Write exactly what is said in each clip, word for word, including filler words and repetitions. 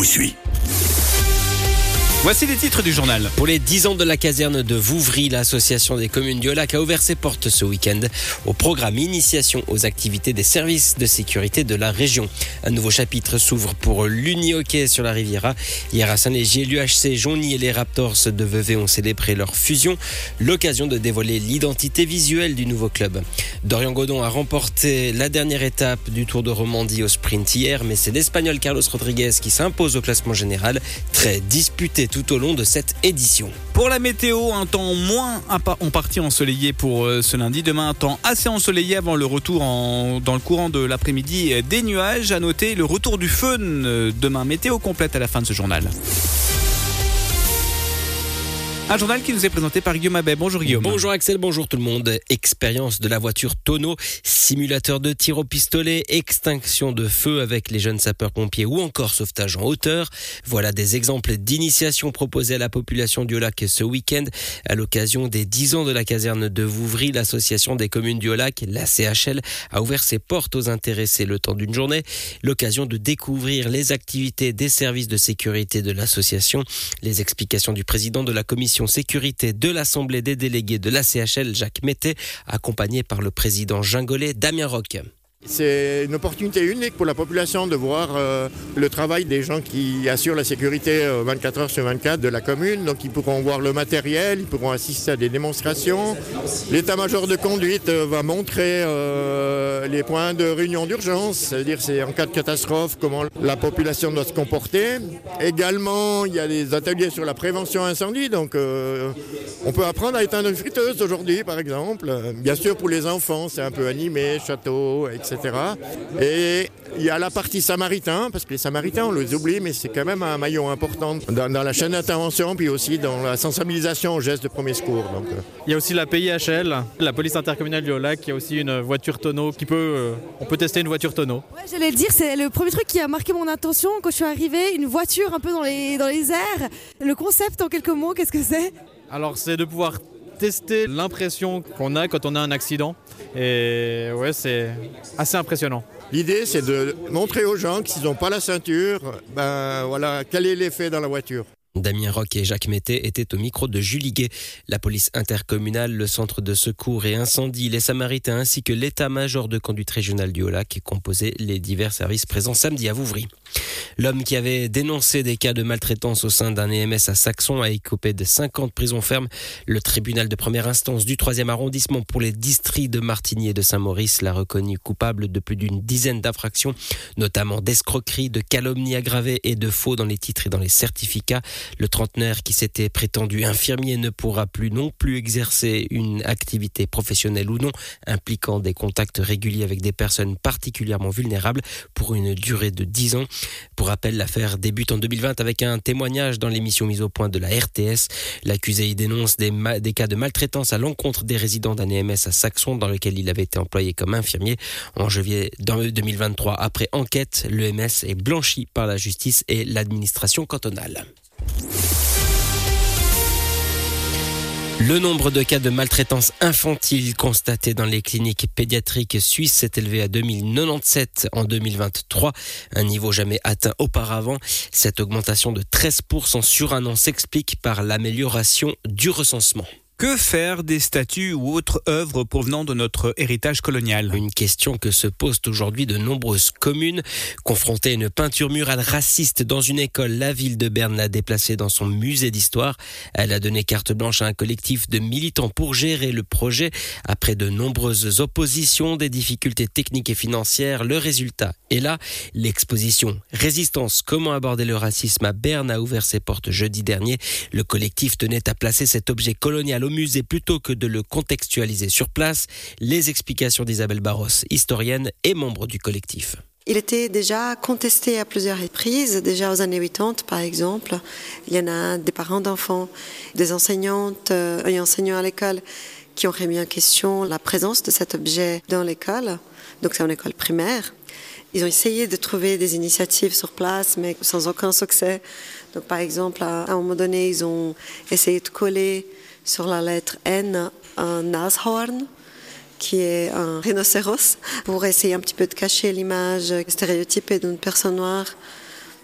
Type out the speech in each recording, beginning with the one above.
suis. Voici les titres du journal. Pour les dix ans de la caserne de Vouvry, l'association des communes du Haut-Lac a ouvert ses portes ce week-end au programme Initiation aux activités des services de sécurité de la région. Un nouveau chapitre s'ouvre pour l'Uni-Hockey sur la Riviera. Hier à Saint-Légier, l'U H C Jonny et les Raptors de Vevey ont célébré leur fusion. L'occasion de dévoiler l'identité visuelle du nouveau club. Dorian Godon a remporté la dernière étape du Tour de Romandie au sprint hier, mais c'est l'Espagnol Carlos Rodriguez qui s'impose au classement général, très disputé tout au long de cette édition. Pour la météo, un temps moins en partie ensoleillé pour ce lundi. Demain, un temps assez ensoleillé avant le retour en, dans le courant de l'après-midi des nuages. À noter le retour du feu demain. Météo complète à la fin de ce journal. Un journal qui nous est présenté par Guillaume Abet. Bonjour Guillaume. Bonjour Axel, bonjour tout le monde. Expérience de la voiture tonneau, simulateur de tir au pistolet, extinction de feu avec les jeunes sapeurs-pompiers ou encore sauvetage en hauteur. Voilà des exemples d'initiations proposées à la population du Haut-Lac ce week-end. À l'occasion des dix ans de la caserne de Vouvry, l'association des communes du Haut-Lac, la C H L, a ouvert ses portes aux intéressés le temps d'une journée. L'occasion de découvrir les activités des services de sécurité de l'association. Les explications du président de la commission sécurité de l'Assemblée des délégués de la C H L, Jacques Mettet, accompagné par le président gingolais Damien Roch. C'est une opportunité unique pour la population de voir euh, le travail des gens qui assurent la sécurité euh, vingt-quatre heures sur vingt-quatre de la commune. Donc ils pourront voir le matériel, ils pourront assister à des démonstrations. L'état-major de conduite euh, va montrer euh, les points de réunion d'urgence, c'est-à-dire c'est en cas de catastrophe comment la population doit se comporter. Également, il y a des ateliers sur la prévention incendie, donc euh, on peut apprendre à éteindre une friteuse aujourd'hui par exemple. Bien sûr pour les enfants, c'est un peu animé, château, et cetera. Et il y a la partie samaritain, parce que les samaritains, on les oublie, mais c'est quand même un maillon important dans, dans la chaîne d'intervention, puis aussi dans la sensibilisation aux gestes de premier secours. Donc. Il y a aussi la P I H L, la police intercommunale du Haut-Lac, qui a aussi une voiture tonneau, qui peut, euh, on peut tester une voiture tonneau. Ouais, j'allais le dire, c'est le premier truc qui a marqué mon attention quand je suis arrivée, une voiture un peu dans les, dans les airs. Le concept, en quelques mots, qu'est-ce que c'est ? Alors c'est de pouvoir tester l'impression qu'on a quand on a un accident. Et ouais, c'est assez impressionnant. L'idée, c'est de montrer aux gens que s'ils n'ont pas la ceinture, ben voilà, quel est l'effet dans la voiture. Damien Roch et Jacques Mettet étaient au micro de Julie Guet. La police intercommunale, le centre de secours et incendie, les Samaritains ainsi que l'état-major de conduite régionale du Haut-Lac composaient les divers services présents samedi à Vouvry. L'homme qui avait dénoncé des cas de maltraitance au sein d'un E M S à Saxon a écopé de cinq ans de prison ferme. Le tribunal de première instance du troisième arrondissement pour les districts de Martigny et de Saint-Maurice l'a reconnu coupable de plus d'une dizaine d'infractions, notamment d'escroquerie, de calomnie aggravée et de faux dans les titres et dans les certificats. Le trentenaire qui s'était prétendu infirmier ne pourra plus non plus exercer une activité professionnelle ou non impliquant des contacts réguliers avec des personnes particulièrement vulnérables pour une durée de dix ans. Pour rappel, l'affaire débute en deux mille vingt avec un témoignage dans l'émission mise au point de la R T S. L'accusé y dénonce des, ma- des cas de maltraitance à l'encontre des résidents d'un E M S à Saxon dans lequel il avait été employé comme infirmier. En janvier deux mille vingt-trois, après enquête, l'E M S est blanchi par la justice et l'administration cantonale. Le nombre de cas de maltraitance infantile constatés dans les cliniques pédiatriques suisses s'est élevé à deux mille quatre-vingt-dix-sept en deux mille vingt-trois, un niveau jamais atteint auparavant. Cette augmentation de treize pour cent sur un an s'explique par l'amélioration du recensement. Que faire des statues ou autres œuvres provenant de notre héritage colonial ? Une question que se posent aujourd'hui de nombreuses communes. Confrontée à une peinture murale raciste dans une école, la ville de Berne l'a déplacée dans son musée d'histoire. Elle a donné carte blanche à un collectif de militants pour gérer le projet. Après de nombreuses oppositions, des difficultés techniques et financières, le résultat est là. L'exposition Résistance, comment aborder le racisme à Berne a ouvert ses portes jeudi dernier. Le collectif tenait à placer cet objet colonial au musée plutôt que de le contextualiser sur place. Les explications d'Isabelle Barros, historienne et membre du collectif. Il était déjà contesté à plusieurs reprises, déjà aux années quatre-vingt-dix par exemple. Il y en a des parents d'enfants, des enseignantes euh, et enseignants à l'école qui ont remis en question la présence de cet objet dans l'école. Donc c'est une école primaire. Ils ont essayé de trouver des initiatives sur place, mais sans aucun succès. Donc par exemple, à un moment donné, ils ont essayé de coller sur la lettre N un nashorn, qui est un rhinocéros, pour essayer un petit peu de cacher l'image stéréotypée d'une personne noire.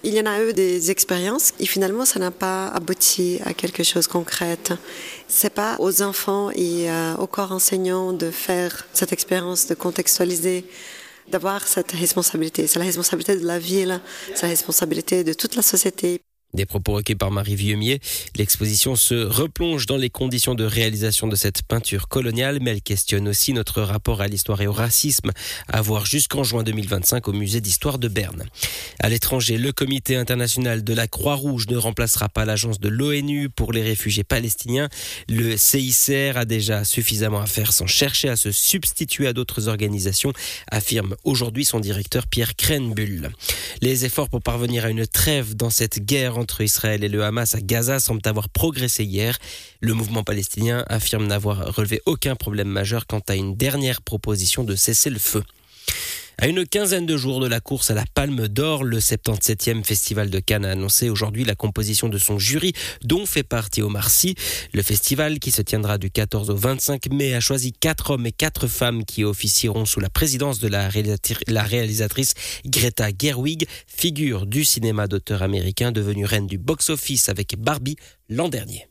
Il y en a eu des expériences et finalement ça n'a pas abouti à quelque chose de concret. C'est pas aux enfants et euh, au corps enseignant de faire cette expérience, de contextualiser, d'avoir cette responsabilité. C'est la responsabilité de la ville, c'est la responsabilité de toute la société. Des propos recueillis par Marie Vieumier. L'exposition se replonge dans les conditions de réalisation de cette peinture coloniale, mais elle questionne aussi notre rapport à l'histoire et au racisme, à voir jusqu'en juin deux mille vingt-cinq au musée d'histoire de Berne. À l'étranger, le comité international de la Croix-Rouge ne remplacera pas l'agence de l'ONU pour les réfugiés palestiniens. Le C I C R a déjà suffisamment à faire sans chercher à se substituer à d'autres organisations, affirme aujourd'hui son directeur Pierre Krenbuhl. Les efforts pour parvenir à une trêve dans cette guerre entre Israël et le Hamas à Gaza semblent avoir progressé hier. Le mouvement palestinien affirme n'avoir relevé aucun problème majeur quant à une dernière proposition de cessez-le-feu. À une quinzaine de jours de la course à la Palme d'Or, le soixante-dix-septième Festival de Cannes a annoncé aujourd'hui la composition de son jury, dont fait partie Omar Sy. Le festival, qui se tiendra du quatorze au vingt-cinq mai, a choisi quatre hommes et quatre femmes qui officieront sous la présidence de la, réalisatri- la réalisatrice Greta Gerwig, figure du cinéma d'auteur américain devenue reine du box-office avec Barbie l'an dernier.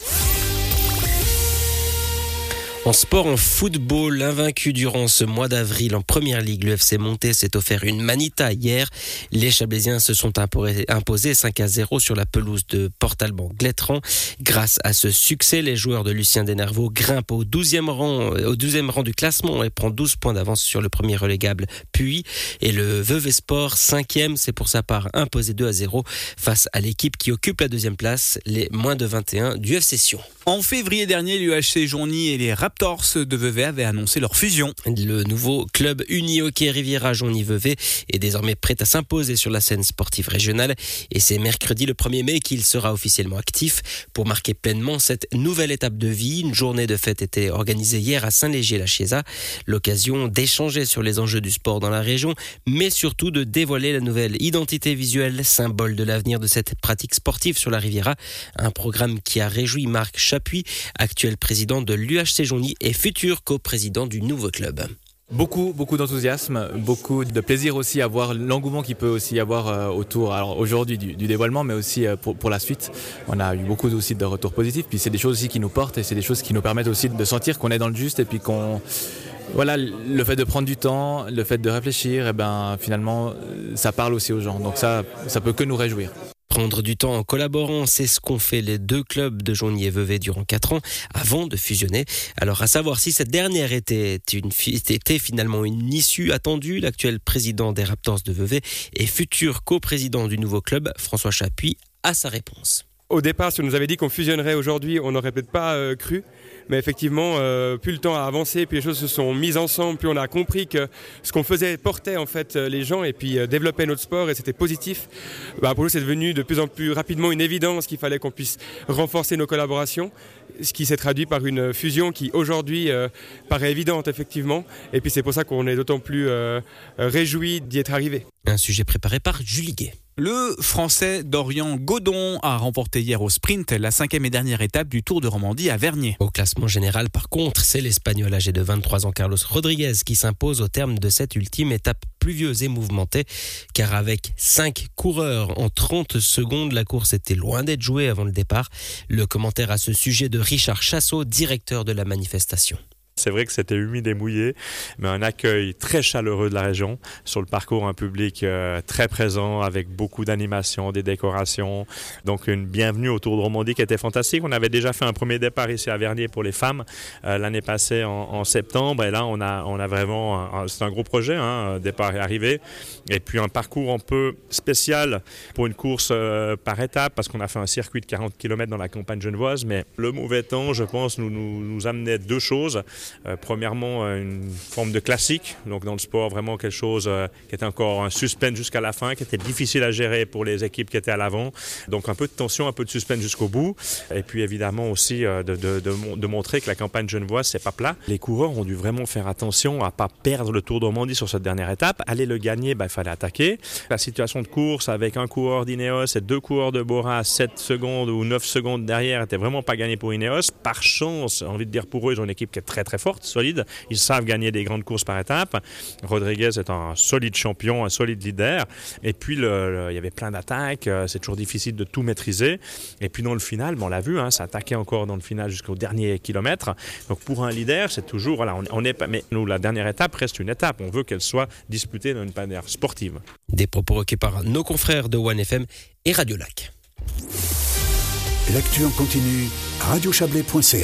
En sport, en football, invaincu durant ce mois d'avril en Première Ligue, le F C Monté s'est offert une manita hier. Les Chablaisiens se sont imposés cinq à zéro sur la pelouse de Port-Alban-Gletran. Grâce à ce succès, les joueurs de Lucien Denervaux grimpent au douzième rang, au douzième rang du classement et prend douze points d'avance sur le premier relégable Puy. Et le Vevey Sport, cinquième, s'est pour sa part imposé deux à zéro face à l'équipe qui occupe la deuxième place, les moins de vingt et un du F C Sion. En février dernier, l'U H C Joigny et les Raptors de Vevey avaient annoncé leur fusion. Le nouveau club Uni Hockey Riviera Joigny-Vevey est désormais prêt à s'imposer sur la scène sportive régionale et c'est mercredi le premier mai qu'il sera officiellement actif. Pour marquer pleinement cette nouvelle étape de vie, une journée de fête était organisée hier à Saint-Léger-la-Chiéza. L'occasion d'échanger sur les enjeux du sport dans la région, mais surtout de dévoiler la nouvelle identité visuelle, symbole de l'avenir de cette pratique sportive sur la Riviera. Un programme qui a réjoui Marc Chapuis, actuel président de l'U H C Joigny et futur coprésident du nouveau club. Beaucoup, beaucoup d'enthousiasme, beaucoup de plaisir aussi à voir l'engouement qu'il peut aussi y avoir euh, autour, alors aujourd'hui du, du dévoilement, mais aussi euh, pour, pour la suite. On a eu beaucoup aussi de retours positifs, puis c'est des choses aussi qui nous portent et c'est des choses qui nous permettent aussi de sentir qu'on est dans le juste et puis qu'on... Voilà, le fait de prendre du temps, le fait de réfléchir, et ben finalement, ça parle aussi aux gens. Donc ça, ça peut que nous réjouir. Prendre du temps en collaborant, c'est ce qu'ont fait les deux clubs de Joigny et Vevey durant quatre ans avant de fusionner. Alors à savoir si cette dernière était, une, était finalement une issue attendue, l'actuel président des Raptors de Vevey et futur coprésident du nouveau club, François Chapuis, a sa réponse. Au départ, si on nous avait dit qu'on fusionnerait aujourd'hui, on n'aurait peut-être pas euh, cru. Mais effectivement, euh, plus le temps a avancé, puis les choses se sont mises ensemble, puis on a compris que ce qu'on faisait portait en fait les gens et puis euh, développait notre sport et c'était positif. Bah, pour nous, c'est devenu de plus en plus rapidement une évidence qu'il fallait qu'on puisse renforcer nos collaborations, ce qui s'est traduit par une fusion qui aujourd'hui euh, paraît évidente effectivement. Et puis c'est pour ça qu'on est d'autant plus euh, réjouis d'y être arrivé. Un sujet préparé par Julie Guet. Le Français Dorian Godon a remporté hier au sprint la cinquième et dernière étape du Tour de Romandie à Vernier. Au classement général, par contre, c'est l'Espagnol âgé de vingt-trois ans Carlos Rodriguez qui s'impose au terme de cette ultime étape pluvieuse et mouvementée. Car avec cinq coureurs en trente secondes, la course était loin d'être jouée avant le départ. Le commentaire à ce sujet de Richard Chassot, directeur de la manifestation. C'est vrai que c'était humide et mouillé, mais un accueil très chaleureux de la région. Sur le parcours, un public euh, très présent avec beaucoup d'animations, des décorations. Donc une bienvenue au Tour de Romandie qui était fantastique. On avait déjà fait un premier départ ici à Vernier pour les femmes euh, l'année passée en, en septembre. Et là, on a, on a vraiment... Un, c'est un gros projet, hein, départ et arrivée. Et puis un parcours un peu spécial pour une course euh, par étape parce qu'on a fait un circuit de quarante kilomètres dans la campagne genevoise. Mais le mauvais temps, je pense, nous, nous, nous amenait deux choses. Euh, premièrement, une forme de classique, donc dans le sport, vraiment quelque chose euh, qui était encore un suspense jusqu'à la fin, qui était difficile à gérer pour les équipes qui étaient à l'avant. Donc un peu de tension, un peu de suspense jusqu'au bout. Et puis évidemment aussi euh, de, de, de, de montrer que la campagne genevoise, c'est pas plat. Les coureurs ont dû vraiment faire attention à pas perdre le Tour de Romandie sur cette dernière étape. Aller le gagner, bah, il fallait attaquer. La situation de course avec un coureur d'Ineos et deux coureurs de Bora à sept secondes ou neuf secondes derrière était vraiment pas gagnée pour Ineos. Par chance, j'ai envie de dire pour eux, ils ont une équipe qui est très très très forte, solide. Ils savent gagner des grandes courses par étapes. Rodriguez est un solide champion, un solide leader. Et puis, le, le, il y avait plein d'attaques. C'est toujours difficile de tout maîtriser. Et puis, dans le final, bon, on l'a vu, hein, ça attaquait encore dans le final jusqu'au dernier kilomètre. Donc, pour un leader, c'est toujours... Voilà, on, on est pas, mais nous, la dernière étape reste une étape. On veut qu'elle soit disputée dans une manière sportive. Des propos recueillis par nos confrères de One F M et Radio Lac. L'actu en continu, radio chablais point c h.